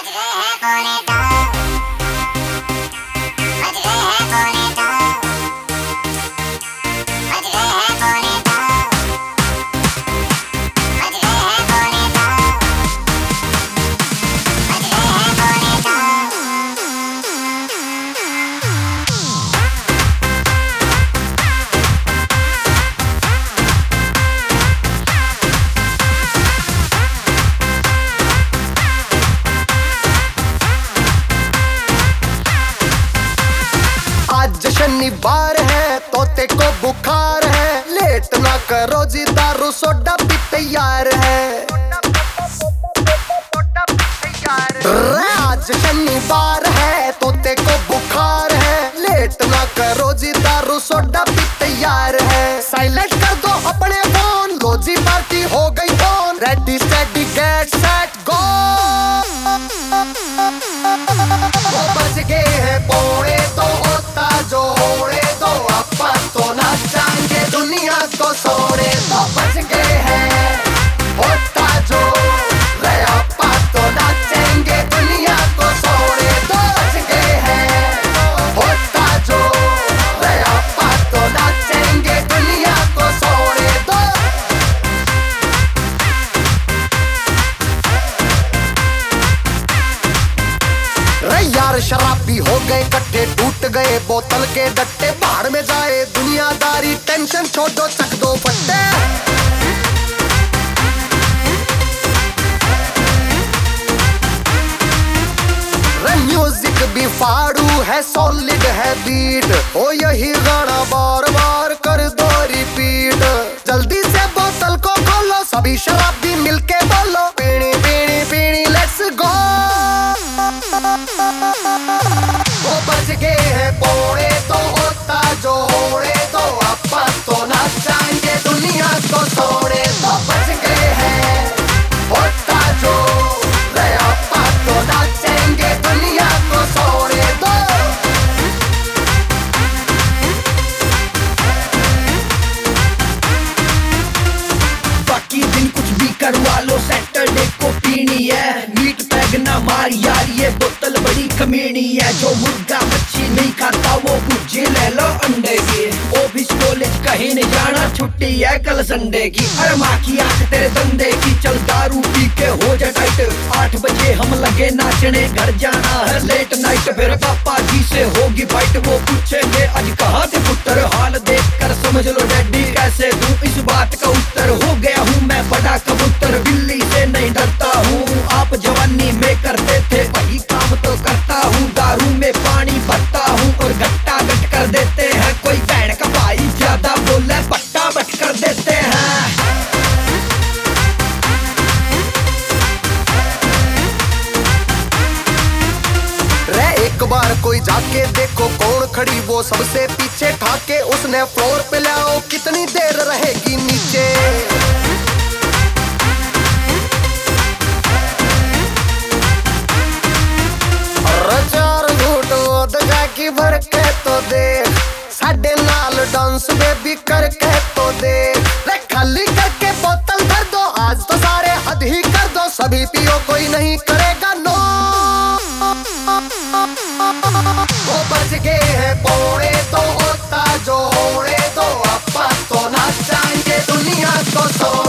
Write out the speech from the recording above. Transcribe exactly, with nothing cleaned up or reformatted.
शनिवार है तोते को बुखार है, लेट ना करो जी दारू सोडा भी तैयार है। आज शनिवार है तोते को बुखार है, लेट ना करो जी दारू सोडा भी तैयार है। साइलेंट कर दो अपने फोन, लो जी पार्टी हो गई on, ready steady get set go. वो बज गए हैं पौड़े तो होता जो होड़े दो, अपन तो नाचेंगे दुनिया को सोने दो। बज गए हैं होता जो रे, अपन तो नाचेंगे दुनिया को सोने दो। बज गए हैं होता जो रे, अपन तो नाचेंगे दुनिया को सोने दो। रे यार शराबी हो गए कट्ठे, टूट गए बोतल के डट्टे, बाहर में जाए दुनियादारी, टेंशन छोड़ो चक दो फट्टे। रे म्यूजिक भी फाड़ू है, सॉलिड है बीट, ओ यही गाना बार बार कर दो रिपीट। जल्दी से बोतल को खोलो, सभी शराबी मिलके बोलो, पीनी पीनी पीनी लेट्स गो। वो बज गए हैं पौड़े तो होता जो होड़े दो, अपन तो नाचेंगे दुनिया को सोने दो। बज गए हैं होता जो रे, अपन तो नाचेंगे दुनिया को सोने दो। बाकी दिन कुछ भी करवा लो, सैटरडे को पीनी है, मीट पैग ना मार यार, ये बोतल बड़ी कमीनी है। जो मुर्गा मच्छी नहीं खाता वो भुर्जी ले लो अंडे की, ऑफिस कॉलेज कहीं नहीं जाना, छुट्टी है कल संडे की। अरे माँ की आंख तेरे धंधे की, चल दारू पी के हो जा टाइट, आठ बजे हम लगे नाचने, घर जाना है लेट नाइट, फिर पापा जी से होगी फाइट, वो पूछेंगे आज कहाँ थे पुत्र, हाल देख कर समझ लो डैडी कैसे दूं इस बात का उत्तर। हो गया हूँ मैं बड़ा कबूतर, बिल्ली से नहीं डरता हूँ, आप जवानी में करते थे वही काम तो करता हूँ, दारू में पानी भरता हूँ और गट्टा गट कर देते हैं, कोई बहन का भाई ज्यादा बोले पट्टा बट कर देते हैं। रे एक बार कोई जाके देखो कौन खड़ी वो सबसे पीछे, ठाके उसने फ्लोर पे लाओ, कितनी देर रहेगी नीचे। चार घूट दगा की भर के तो देख, साढ़े नाल डांस बेबी करके तो देख। रे खाली करके बोतल भर दो, आज तो सारे हद ही कर दो, सभी पियो कोई नहीं करेगा नो। वो बज गए हैं पौड़े तो होता जो होड़े दो, अपन तो नाचेंगे दुनिया को सो।